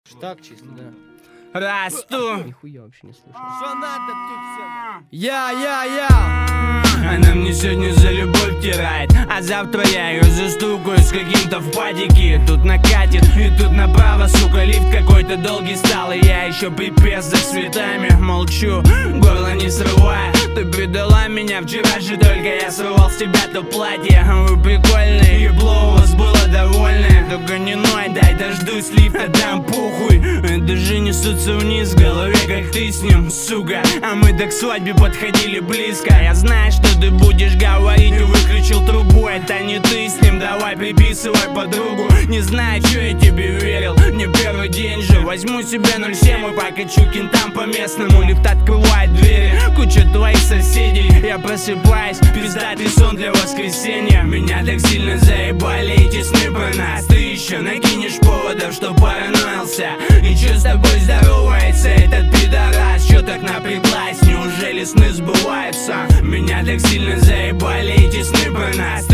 Так чисто, да. Расту. Нихуя вообще не слышно. Что надо тут всем? Я. Она мне сегодня за любовь тирает, а завтра я ее застукаю с каким-то в падике. Тут накатит, и тут направо, сука, лифт какой-то долгий стал. И я еще пипец за цветами молчу, горло не срывая. Ты предала меня вчера же, только я срывал с тебя то платье. Вы прикольные, ебло у вас было довольное. Только не ной, дай дождусь лифта, дам похуй. Даже несутся вниз в голове, как ты с ним, сука. А мы так к свадьбе подходили близко. Я знаю, что ты будешь говорить, и выключил трубу. Это не ты с ним, давай приписывай подругу. Не знаю, что я тебе верил, не первый день же. Возьму себе 0,7 и покачу кентам по местному. Лифт открывает двери, куча твоих соседей. Я просыпаюсь, пиздатый сон для воскресенья. Меня так сильно заебали эти сны про нас. Ты еще накинешь поводов, что параноился. И чё с тобой здоровается этот пидорас? Чё так напряглась? Неужели сны сбываются? Меня так сильно заебали эти сны про нас.